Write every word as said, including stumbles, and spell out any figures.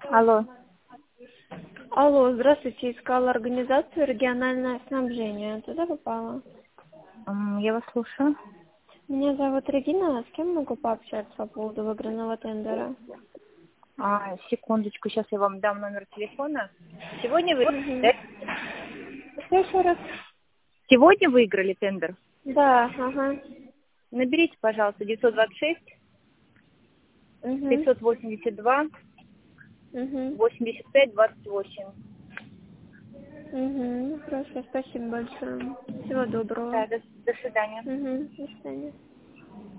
Алло. Алло, здравствуйте, искала организацию региональное снабжение. Туда попала. М, Я вас слушаю. Меня зовут Регина, с кем могу пообщаться по поводу выигранного тендера? А, секундочку, сейчас я вам дам номер телефона. Сегодня вы... Угу. да? Что еще раз? Сегодня выиграли тендер? Да, ага. Наберите, пожалуйста, девятьсот двадцать шесть Угу. пятьсот восемьдесят два Угу. восемьдесят пять двадцать восемь. Угу. Хорошо, спасибо большое. Всего доброго. Да, до, до свидания. Угу. До свидания.